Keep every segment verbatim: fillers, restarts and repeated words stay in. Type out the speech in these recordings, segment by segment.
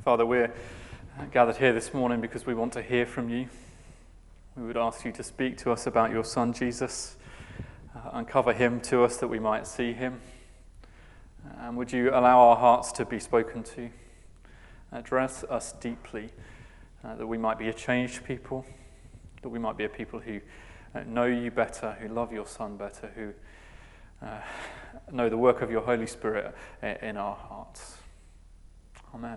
Father, we're gathered here this morning because we want to hear from you. We would ask you to speak to us about your Son, Jesus, uh, uncover him to us that we might see him. And would you allow our hearts to be spoken to, address us deeply, uh, that we might be a changed people, that we might be a people who uh, know you better, who love your Son better, who uh, know the work of your Holy Spirit in our hearts. Amen.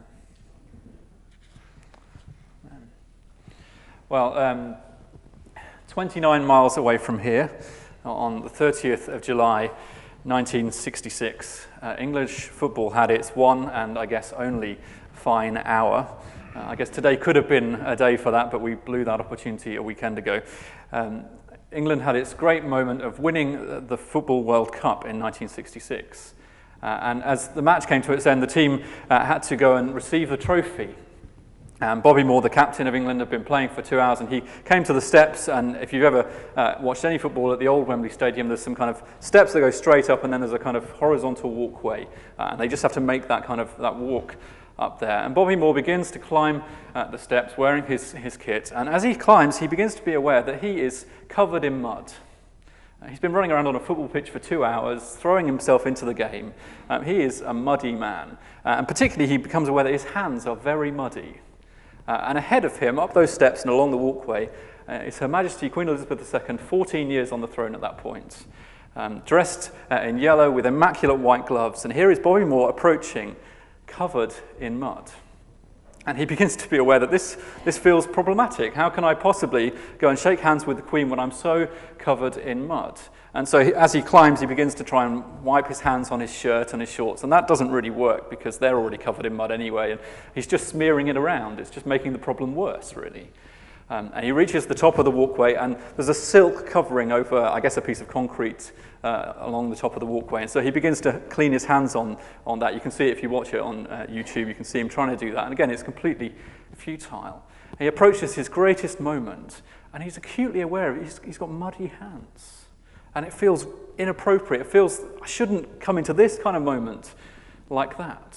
Amen. Well, um, twenty-nine miles away from here, on the thirtieth of July, nineteen sixty-six, uh, English football had its one and I guess only fine hour. Uh, I guess today could have been a day for that, but we blew that opportunity a weekend ago. Um, England had its great moment of winning the Football World Cup in nineteen sixty-six. Uh, and as the match came to its end, the team uh, had to go and receive the trophy. Um, Bobby Moore, the captain of England, had been playing for two hours, and he came to the steps. And if you've ever uh, watched any football at the old Wembley Stadium, there's some kind of steps that go straight up, and then there's a kind of horizontal walkway, uh, and they just have to make that kind of that walk up there. And Bobby Moore begins to climb uh, the steps wearing his, his kit, and as he climbs, he begins to be aware that he is covered in mud. Uh, he's been running around on a football pitch for two hours, throwing himself into the game. Um, he is a muddy man, uh, and particularly he becomes aware that his hands are very muddy. Uh, and ahead of him, up those steps and along the walkway, uh, is Her Majesty Queen Elizabeth the Second, fourteen years on the throne at that point, um, dressed uh, in yellow with immaculate white gloves. And here is Bobby Moore approaching, covered in mud. And he begins to be aware that this, this feels problematic. How can I possibly go and shake hands with the Queen when I'm so covered in mud? And so he, as he climbs, he begins to try and wipe his hands on his shirt and his shorts. And that doesn't really work because they're already covered in mud anyway. And he's just smearing it around. It's just making the problem worse, really. Um, and he reaches the top of the walkway, and there's a silk covering over, I guess, a piece of concrete uh, along the top of the walkway. And so he begins to clean his hands on, on that. You can see it if you watch it on uh, YouTube. You can see him trying to do that. And again, it's completely futile. He approaches his greatest moment, and he's acutely aware of it. He's, he's got muddy hands. And it feels inappropriate. It feels, I shouldn't come into this kind of moment like that.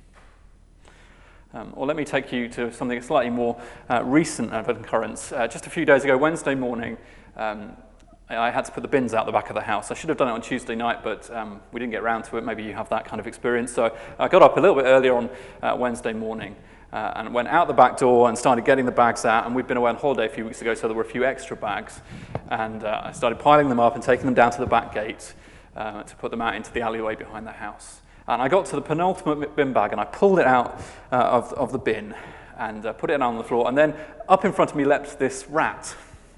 Um, or let me take you to something slightly more uh, recent of an occurrence. Uh, just a few days ago, Wednesday morning, um, I had to put the bins out the back of the house. I should have done it on Tuesday night, but um, we didn't get around to it. Maybe you have that kind of experience. So I got up a little bit earlier on uh, Wednesday morning uh, and went out the back door and started getting the bags out. And we'd been away on holiday a few weeks ago, so there were a few extra bags. And uh, I started piling them up and taking them down to the back gate uh, to put them out into the alleyway behind the house. And I got to the penultimate bin bag, and I pulled it out uh, of, of the bin and uh, put it on the floor. And then up in front of me leapt this rat,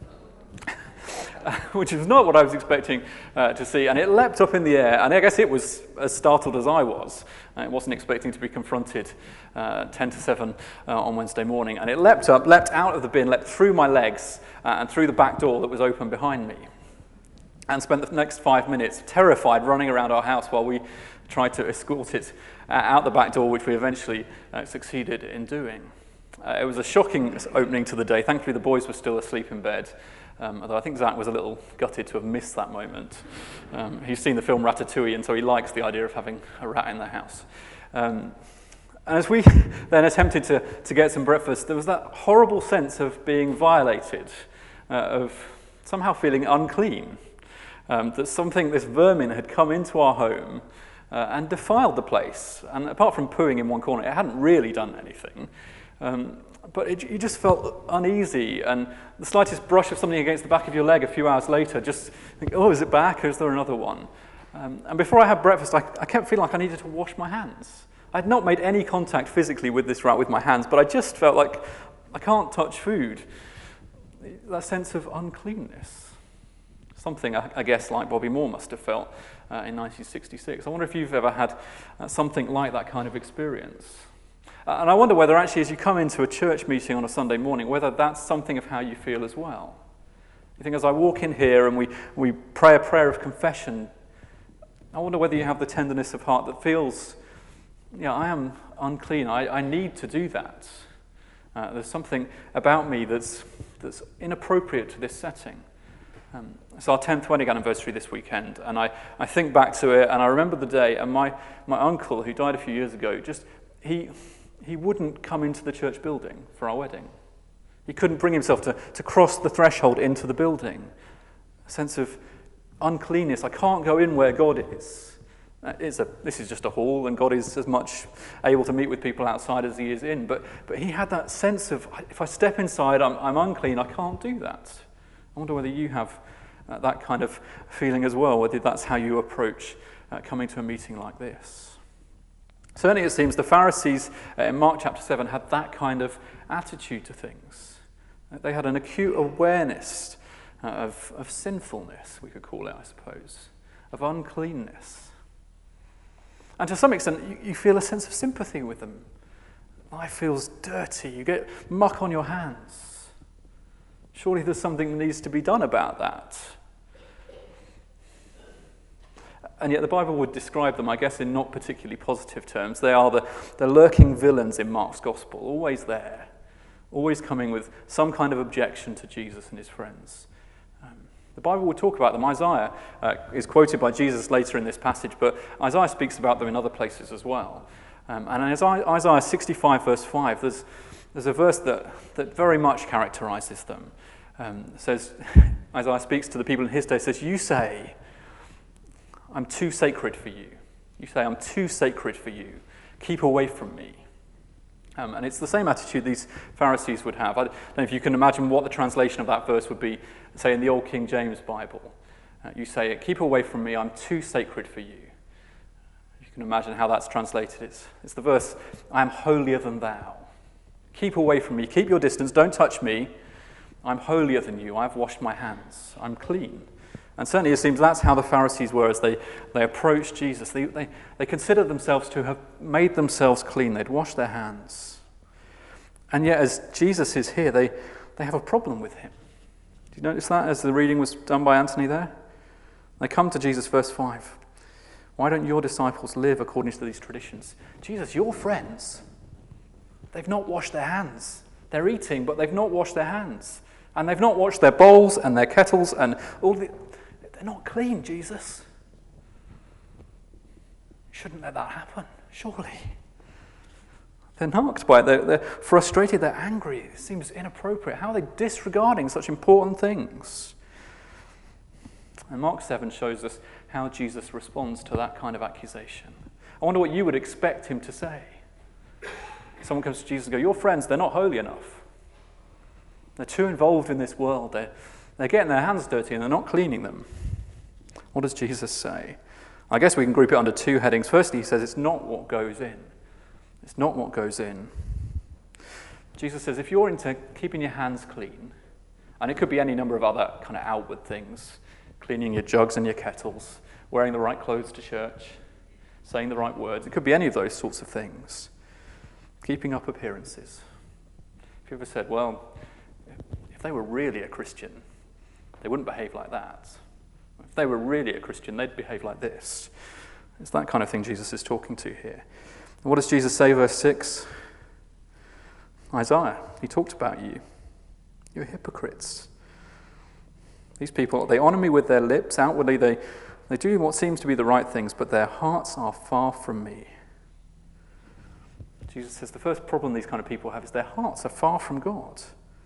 which is not what I was expecting uh, to see. And it leapt up in the air, and I guess it was as startled as I was. Uh, it wasn't expecting to be confronted uh, ten to seven uh, on Wednesday morning. And it leapt up, leapt out of the bin, leapt through my legs uh, and through the back door that was open behind me. And spent the next five minutes terrified running around our house while we tried to escort it uh, out the back door, which we eventually uh, succeeded in doing. Uh, it was a shocking opening to the day. Thankfully, the boys were still asleep in bed, um, although I think Zach was a little gutted to have missed that moment. Um, he's seen the film Ratatouille, and so he likes the idea of having a rat in the house. Um, and as we then attempted to, to get some breakfast, there was that horrible sense of being violated, uh, of somehow feeling unclean, um, that something, this vermin had come into our home Uh, and defiled the place. And apart from pooing in one corner, it hadn't really done anything. Um, but it, you just felt uneasy, and the slightest brush of something against the back of your leg a few hours later, just think, oh, is it back, or is there another one? Um, and before I had breakfast, I, I kept feeling like I needed to wash my hands. I'd not made any contact physically with this rat with my hands, but I just felt like I can't touch food. That sense of uncleanness. Something, I, I guess, like Bobby Moore must have felt uh, in nineteen sixty-six. I wonder if you've ever had uh, something like that kind of experience. Uh, and I wonder whether actually as you come into a church meeting on a Sunday morning, whether that's something of how you feel as well. You think, as I walk in here and we, we pray a prayer of confession, I wonder whether you have the tenderness of heart that feels, yeah, I am unclean, I, I need to do that. Uh, there's something about me that's, that's inappropriate to this setting. Um, it's our tenth wedding anniversary this weekend, and I, I think back to it, and I remember the day, and my, my uncle, who died a few years ago, just, he he wouldn't come into the church building for our wedding. He couldn't bring himself to, to cross the threshold into the building. A sense of uncleanness. I can't go in where God is. Uh, it's a, this is just a hall, and God is as much able to meet with people outside as he is in. But, but he had that sense of, if I step inside, I'm, I'm unclean, I can't do that. I wonder whether you have uh, that kind of feeling as well, whether that's how you approach uh, coming to a meeting like this. Certainly it seems the Pharisees uh, in Mark chapter seven had that kind of attitude to things. Uh, they had an acute awareness uh, of, of sinfulness, we could call it, I suppose, of uncleanness. And to some extent, you, you feel a sense of sympathy with them. Life feels dirty. You get muck on your hands. Surely there's something that needs to be done about that. And yet the Bible would describe them, I guess, in not particularly positive terms. They are the, the lurking villains in Mark's gospel, always there, always coming with some kind of objection to Jesus and his friends. Um, the Bible will talk about them. Isaiah uh, is quoted by Jesus later in this passage, but Isaiah speaks about them in other places as well. Um, and in Isaiah sixty-five, verse five, there's, there's a verse that, that very much characterizes them. Um, it says, Isaiah speaks to the people in his day, says, "You say, I'm too sacred for you. You say, I'm too sacred for you. Keep away from me." Um, and it's the same attitude these Pharisees would have. I don't know if you can imagine what the translation of that verse would be, say, in the Old King James Bible. Uh, you say, "Keep away from me, I'm too sacred for you." You can imagine how that's translated. It's, it's the verse, "I am holier than thou. Keep away from me, keep your distance, don't touch me. I'm holier than you, I've washed my hands, I'm clean." And certainly it seems that's how the Pharisees were as they, they approached Jesus. They, they, they considered themselves to have made themselves clean. They'd washed their hands. And yet as Jesus is here, they, they have a problem with him. Do you notice that as the reading was done by Anthony there? They come to Jesus, verse five. "Why don't your disciples live according to these traditions?" Jesus, your friends, they've not washed their hands. They're eating, but they've not washed their hands. And they've not washed their bowls and their kettles and all the... They're not clean, Jesus. You shouldn't let that happen, surely. They're knocked by it. They're, they're frustrated. They're angry. It seems inappropriate. How are they disregarding such important things? And Mark seven shows us how Jesus responds to that kind of accusation. I wonder what you would expect him to say. Someone comes to Jesus and goes, "Your friends, they're not holy enough. They're too involved in this world. They're, they're getting their hands dirty and they're not cleaning them." What does Jesus say? I guess we can group it under two headings. Firstly, he says it's not what goes in. It's not what goes in. Jesus says if you're into keeping your hands clean, and it could be any number of other kind of outward things, cleaning your jugs and your kettles, wearing the right clothes to church, saying the right words, it could be any of those sorts of things. Keeping up appearances. Have you ever said, well, if they were really a Christian, they wouldn't behave like that. If they were really a Christian, they'd behave like this. It's that kind of thing Jesus is talking to here. And what does Jesus say, verse six? Isaiah, he talked about you. You're hypocrites. These people, they honor me with their lips. Outwardly, they, they do what seems to be the right things, but their hearts are far from me. Jesus says the first problem these kind of people have is their hearts are far from God.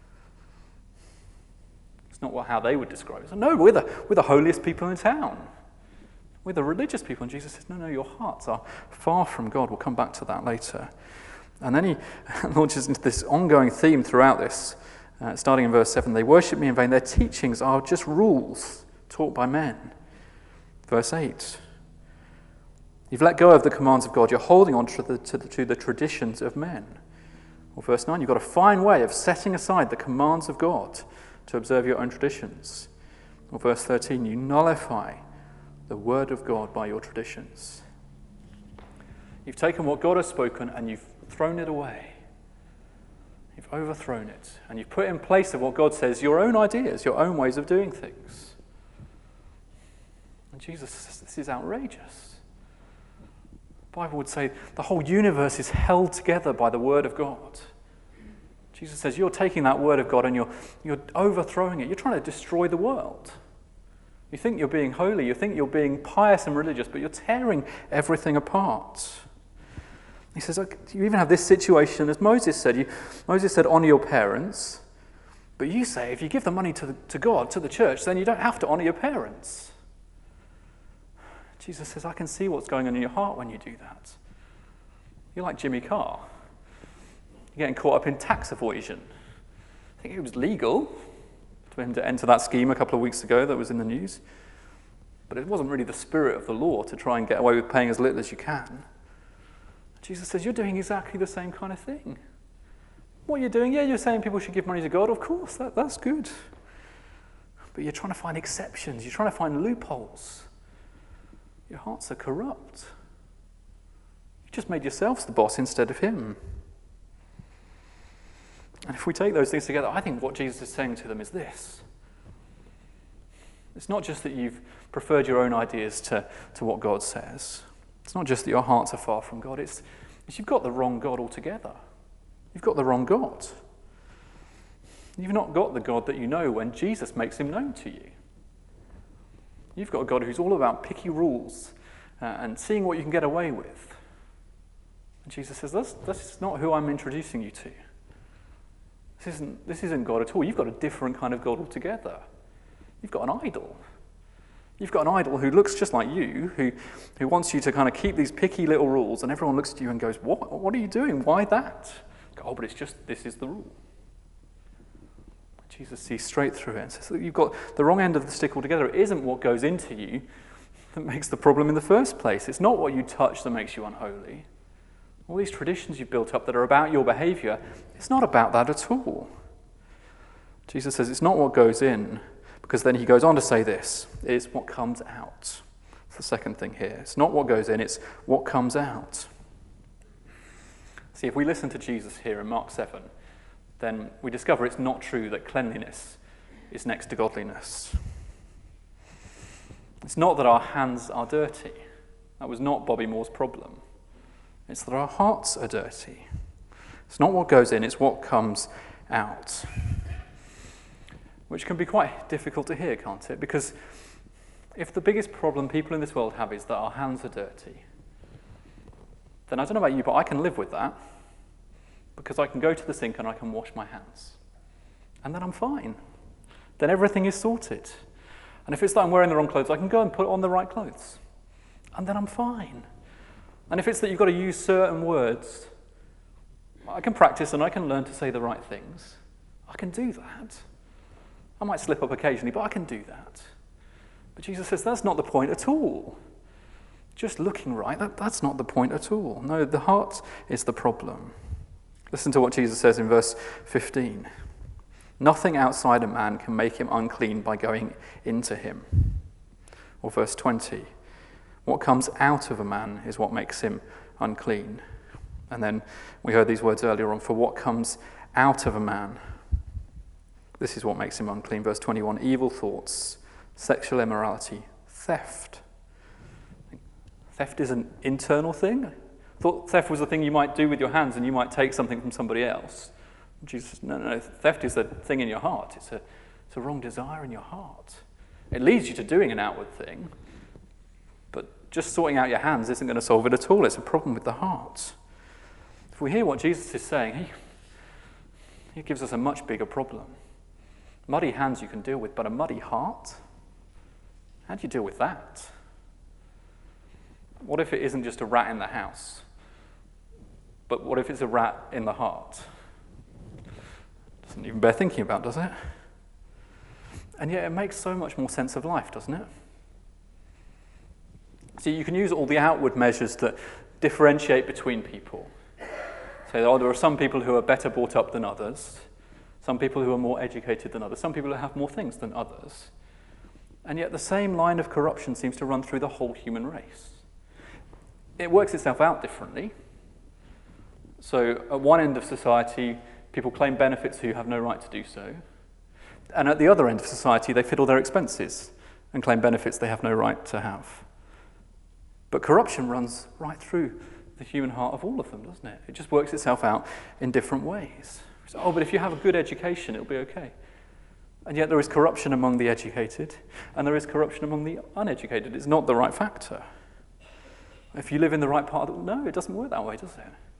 It's not what, how they would describe it. So, no, we're the, we're the holiest people in town. We're the religious people. And Jesus says, no, no, your hearts are far from God. We'll come back to that later. And then he launches into this ongoing theme throughout this, uh, starting in verse seven. They worship me in vain. Their teachings are just rules taught by men. Verse eight. You've let go of the commands of God. You're holding on to the, to the, to the traditions of men. Or verse nine, you've got a fine way of setting aside the commands of God to observe your own traditions. Or verse thirteen, you nullify the word of God by your traditions. You've taken what God has spoken and you've thrown it away. You've overthrown it. And you've put in place of what God says your own ideas, your own ways of doing things. And Jesus says this is outrageous. The Bible would say the whole universe is held together by the word of God. Jesus says you're taking that word of God and you're, you're overthrowing it. You're trying to destroy the world. You think you're being holy, you think you're being pious and religious, but you're tearing everything apart. He says, okay, you even have this situation, as Moses said. You, Moses said, honour your parents. But you say, if you give the money to, the, to God, to the church, then you don't have to honour your parents. Jesus says, I can see what's going on in your heart when you do that. You're like Jimmy Carr. You're getting caught up in tax evasion. I think it was legal for him to enter that scheme a couple of weeks ago that was in the news. But it wasn't really the spirit of the law to try and get away with paying as little as you can. Jesus says, you're doing exactly the same kind of thing. What you're doing, yeah, you're saying people should give money to God. Of course, that, that's good. But you're trying to find exceptions. You're trying to find loopholes. Your hearts are corrupt. You just made yourselves the boss instead of him. And if we take those things together, I think what Jesus is saying to them is this. It's not just that you've preferred your own ideas to, to what God says. It's not just that your hearts are far from God. It's, it's you've got the wrong God altogether. You've got the wrong God. You've not got the God that you know when Jesus makes him known to you. You've got a God who's all about picky rules uh, and seeing what you can get away with. And Jesus says, that's, that's not who I'm introducing you to. This isn't, this isn't God at all. You've got a different kind of God altogether. You've got an idol. You've got an idol who looks just like you, who, who wants you to kind of keep these picky little rules, and everyone looks at you and goes, what? What are you doing? Why that? Oh, but it's just, this is the rule. Jesus sees straight through it and says, you've got the wrong end of the stick altogether. It isn't what goes into you that makes the problem in the first place. It's not what you touch that makes you unholy. All these traditions you've built up that are about your behaviour, it's not about that at all. Jesus says it's not what goes in, because then he goes on to say this, it's what comes out. That's the second thing here. It's not what goes in, it's what comes out. See, if we listen to Jesus here in Mark seven, then we discover it's not true that cleanliness is next to godliness. It's not that our hands are dirty. That was not Bobby Moore's problem. It's that our hearts are dirty. It's not what goes in, it's what comes out. Which can be quite difficult to hear, can't it? Because if the biggest problem people in this world have is that our hands are dirty, then I don't know about you, but I can live with that. Because I can go to the sink and I can wash my hands. And then I'm fine. Then everything is sorted. And if it's that I'm wearing the wrong clothes, I can go and put on the right clothes. And then I'm fine. And if it's that you've got to use certain words, I can practice and I can learn to say the right things. I can do that. I might slip up occasionally, but I can do that. But Jesus says that's not the point at all. Just looking right, that, that's not the point at all. No, the heart is the problem. Listen to what Jesus says in verse fifteen. Nothing outside a man can make him unclean by going into him. Or verse twenty. What comes out of a man is what makes him unclean. And then we heard these words earlier on, for what comes out of a man, this is what makes him unclean. Verse twenty-one, evil thoughts, sexual immorality, theft. Theft is an internal thing. Thought theft was a thing you might do with your hands and you might take something from somebody else. Jesus says, no, no, no, theft is a thing in your heart. It's a, it's a wrong desire in your heart. It leads you to doing an outward thing, but just sorting out your hands isn't going to solve it at all. It's a problem with the heart. If we hear what Jesus is saying, he, he gives us a much bigger problem. Muddy hands you can deal with, but a muddy heart? How do you deal with that? What if it isn't just a rat in the house? But what if it's a rat in the heart? Doesn't even bear thinking about, does it? And yet it makes so much more sense of life, doesn't it? See, you can use all the outward measures that differentiate between people. So oh, there are some people who are better brought up than others, some people who are more educated than others, some people who have more things than others. And yet the same line of corruption seems to run through the whole human race. It works itself out differently. So at one end of society, people claim benefits who have no right to do so. And at the other end of society, they fiddle their expenses and claim benefits they have no right to have. But corruption runs right through the human heart of all of them, doesn't it? It just works itself out in different ways. So, oh, but if you have a good education, it'll be okay. And yet there is corruption among the educated, and there is corruption among the uneducated. It's not the right factor. If you live in the right part of the... No, it doesn't work that way, does it?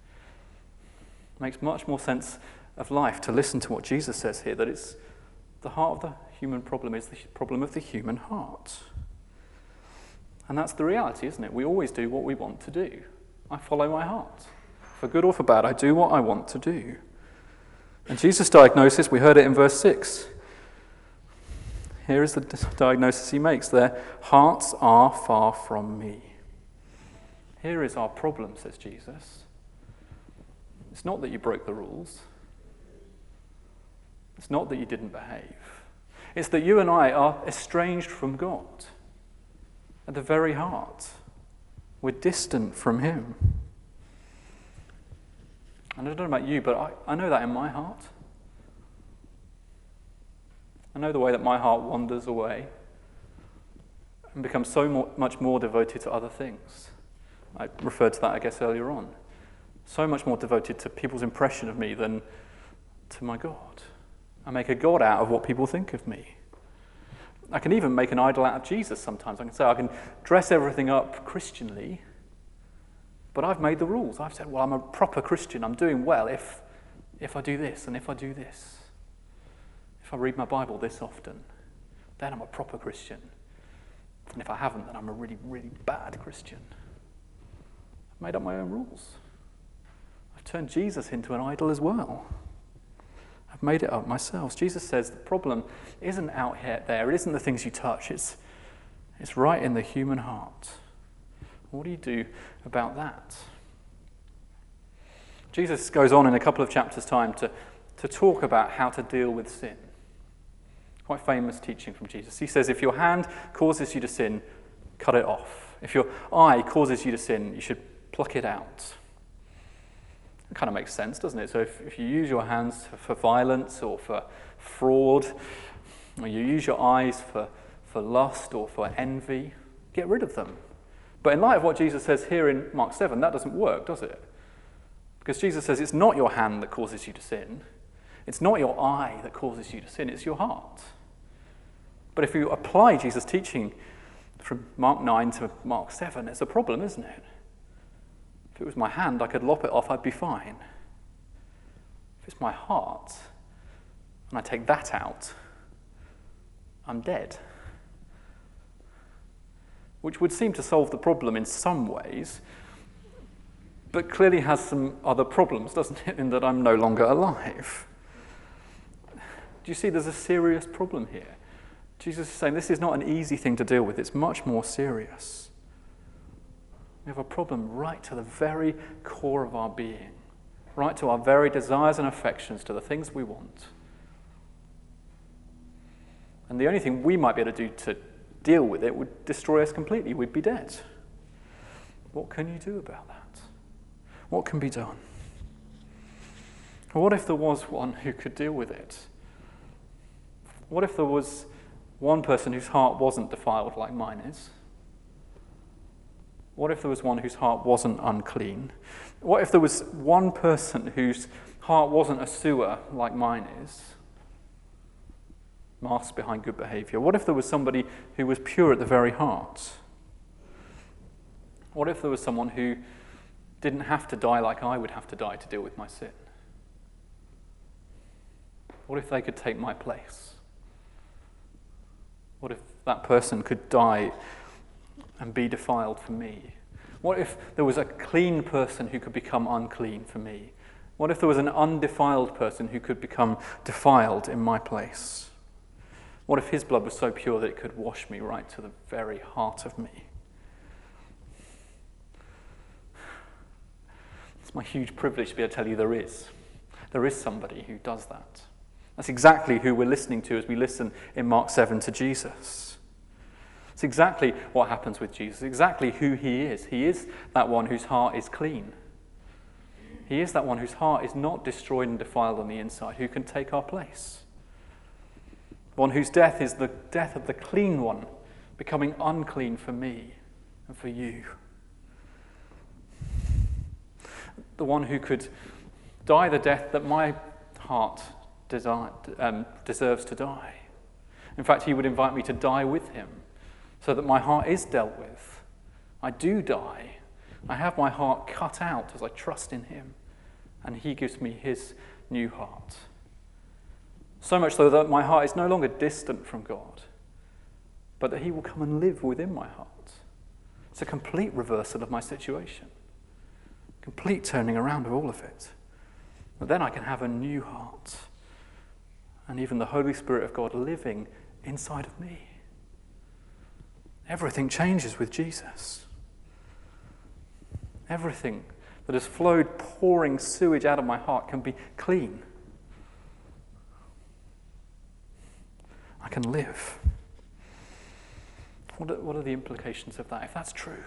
It makes much more sense of life to listen to what Jesus says here, that it's the heart of the human problem is the problem of the human heart. And that's the reality, isn't it? We always do what we want to do. I follow my heart. For good or for bad, I do what I want to do. And Jesus' diagnosis, we heard it in verse six. Here is the diagnosis he makes. Their hearts are far from me. Here is our problem, says Jesus. It's not that you broke the rules. It's not that you didn't behave. It's that you and I are estranged from God at the very heart. We're distant from him. And I don't know about you, but I, I know that in my heart. I know the way that my heart wanders away and becomes so more, much more devoted to other things. I referred to that, I guess, earlier on. So much more devoted to people's impression of me than to my God. I make a God out of what people think of me. I can even make an idol out of Jesus sometimes. I can say I can dress everything up Christianly, but I've made the rules. I've said, well, I'm a proper Christian. I'm doing well if, if I do this and if I do this. If I read my Bible this often, then I'm a proper Christian. And if I haven't, then I'm a really, really bad Christian. I've made up my own rules. I've turned Jesus into an idol as well. I've made it up myself. Jesus says the problem isn't out here, there. It isn't the things you touch. It's, it's right in the human heart. What do you do about that? Jesus goes on in a couple of chapters' time to, to talk about how to deal with sin. Quite famous teaching from Jesus. He says, if your hand causes you to sin, cut it off. If your eye causes you to sin, you should pluck it out. It kind of makes sense, doesn't it? So if, if you use your hands for, for violence or for fraud, or you use your eyes for, for lust or for envy, get rid of them. But in light of what Jesus says here in Mark seven, that doesn't work, does it? Because Jesus says it's not your hand that causes you to sin. It's not your eye that causes you to sin, it's your heart. But if you apply Jesus' teaching from Mark nine to Mark seven, it's a problem, isn't it? If it was my hand, I could lop it off, I'd be fine. If it's my heart, and I take that out, I'm dead. Which would seem to solve the problem in some ways, but clearly has some other problems, doesn't it, in that I'm no longer alive. Do you see there's a serious problem here? Jesus is saying this is not an easy thing to deal with. It's much more serious. We have a problem right to the very core of our being, right to our very desires and affections, to the things we want. And the only thing we might be able to do to deal with it would destroy us completely. We'd be dead. What can you do about that? What can be done? What if there was one who could deal with it? What if there was one person whose heart wasn't defiled like mine is? What if there was one whose heart wasn't unclean? What if there was one person whose heart wasn't a sewer like mine is, masked behind good behavior? What if there was somebody who was pure at the very heart? What if there was someone who didn't have to die like I would have to die to deal with my sin? What if they could take my place? What if that person could die and be defiled for me? What if there was a clean person who could become unclean for me? What if there was an undefiled person who could become defiled in my place? What if his blood was so pure that it could wash me right to the very heart of me? It's my huge privilege to be able to tell you there is. There is somebody who does that. That's exactly who we're listening to as we listen in Mark seven to Jesus. It's exactly what happens with Jesus, exactly who he is. He is that one whose heart is clean. He is that one whose heart is not destroyed and defiled on the inside, who can take our place. One whose death is the death of the clean one, becoming unclean for me and for you. The one who could die the death that my heart desire, um, deserves to die. In fact, he would invite me to die with him so that my heart is dealt with. I do die. I have my heart cut out as I trust in him and he gives me his new heart. So much so that my heart is no longer distant from God, but that he will come and live within my heart. It's a complete reversal of my situation. Complete turning around of all of it. But then I can have a new heart. And even the Holy Spirit of God living inside of me. Everything changes with Jesus. Everything that has flowed pouring sewage out of my heart can be clean. I can live. What are, what are the implications of that, if that's true?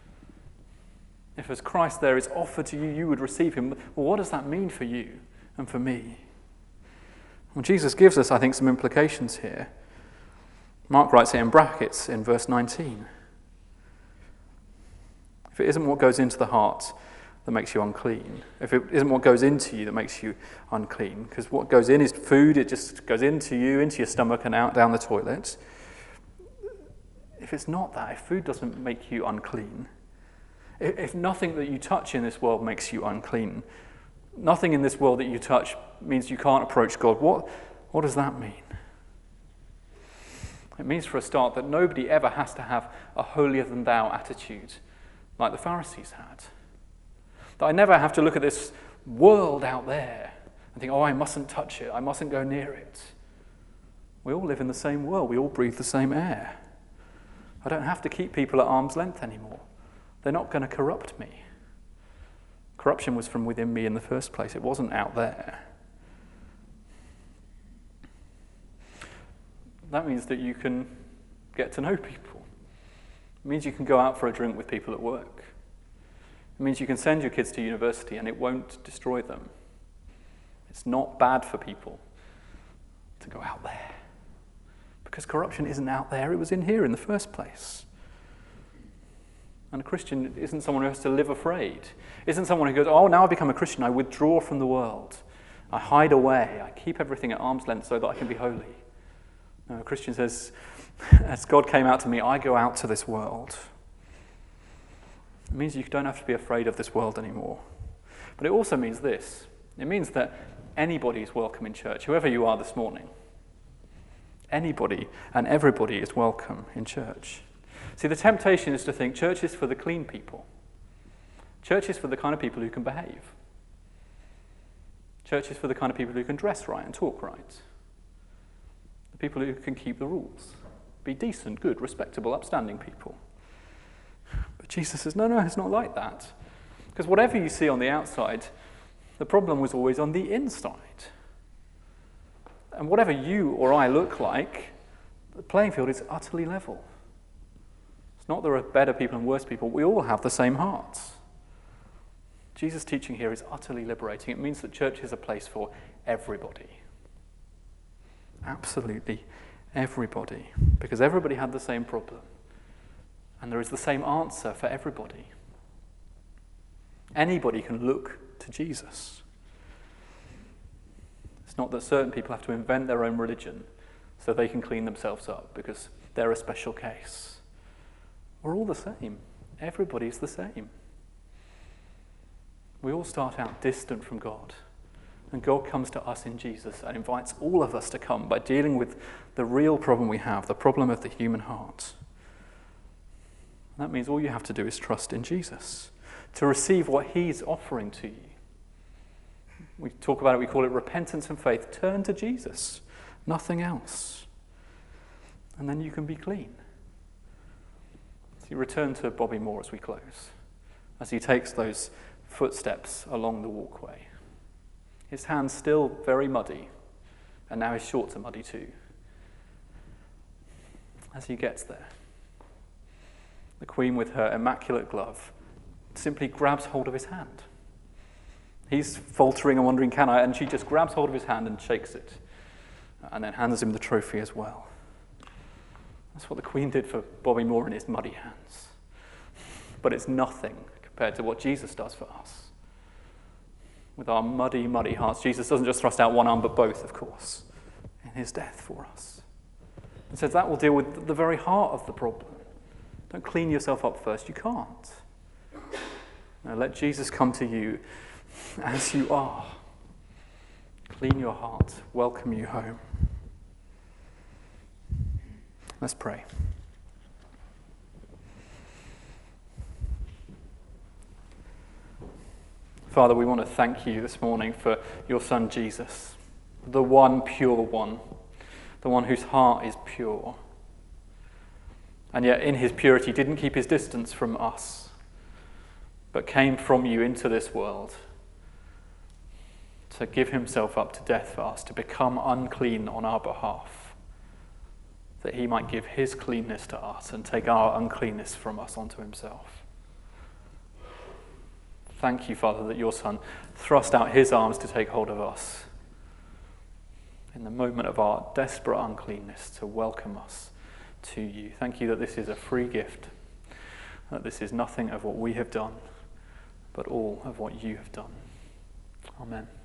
If as Christ there is offered to you, you would receive him, well, what does that mean for you and for me? Well, Jesus gives us, I think, some implications here. Mark writes it in brackets in verse nineteen. If it isn't what goes into the heart that makes you unclean, if it isn't what goes into you that makes you unclean, because what goes in is food, it just goes into you, into your stomach and out down the toilet. If it's not that, if food doesn't make you unclean, if nothing that you touch in this world makes you unclean, nothing in this world that you touch means you can't approach God, what, what does that mean? It means, for a start, that nobody ever has to have a holier-than-thou attitude like the Pharisees had. That I never have to look at this world out there and think, oh, I mustn't touch it, I mustn't go near it. We all live in the same world, we all breathe the same air. I don't have to keep people at arm's length anymore. They're not going to corrupt me. Corruption was from within me in the first place. It wasn't out there. That means that you can get to know people. It means you can go out for a drink with people at work. It means you can send your kids to university and it won't destroy them. It's not bad for people to go out there. Because corruption isn't out there, it was in here in the first place. And a Christian isn't someone who has to live afraid. Isn't someone who goes, oh, now I become a Christian, I withdraw from the world. I hide away, I keep everything at arm's length so that I can be holy. No, a Christian says, as God came out to me, I go out to this world. It means you don't have to be afraid of this world anymore. But it also means this. It means that anybody is welcome in church, whoever you are this morning. Anybody and everybody is welcome in church. See, the temptation is to think church is for the clean people. Church is for the kind of people who can behave. Church is for the kind of people who can dress right and talk right. The people who can keep the rules. Be decent, good, respectable, upstanding people. But Jesus says, no, no, it's not like that. Because whatever you see on the outside, the problem was always on the inside. And whatever you or I look like, the playing field is utterly level. It's not there are better people and worse people. We all have the same hearts. Jesus' teaching here is utterly liberating. It means that church is a place for everybody. Absolutely everybody. Because everybody had the same problem. And there is the same answer for everybody. Anybody can look to Jesus. It's not that certain people have to invent their own religion so they can clean themselves up because they're a special case. We're all the same. Everybody's the same. We all start out distant from God. And God comes to us in Jesus and invites all of us to come by dealing with the real problem we have, the problem of the human heart. And that means all you have to do is trust in Jesus, to receive what he's offering to you. We talk about it, we call it repentance and faith. Turn to Jesus, nothing else. And then you can be clean. So you return to Bobby Moore as we close, as he takes those footsteps along the walkway. His hand's still very muddy, and now his shorts are muddy too. As he gets there, the Queen with her immaculate glove simply grabs hold of his hand. He's faltering and wondering, can I? And she just grabs hold of his hand and shakes it, and then hands him the trophy as well. That's what the Queen did for Bobby Moore in his muddy hands. But it's nothing compared to what Jesus does for us. With our muddy, muddy hearts, Jesus doesn't just thrust out one arm, but both, of course, in his death for us. And says that will deal with the very heart of the problem. Don't clean yourself up first. You can't. Now, let Jesus come to you as you are. Clean your heart, welcome you home. Let's pray. Father, we want to thank you this morning for your Son Jesus, the one pure one, the one whose heart is pure. And yet in his purity didn't keep his distance from us, but came from you into this world to give himself up to death for us, to become unclean on our behalf, that he might give his cleanness to us and take our uncleanness from us onto himself. Thank you, Father, that your Son thrust out his arms to take hold of us in the moment of our desperate uncleanness, to welcome us to you. Thank you that this is a free gift, that this is nothing of what we have done, but all of what you have done. Amen.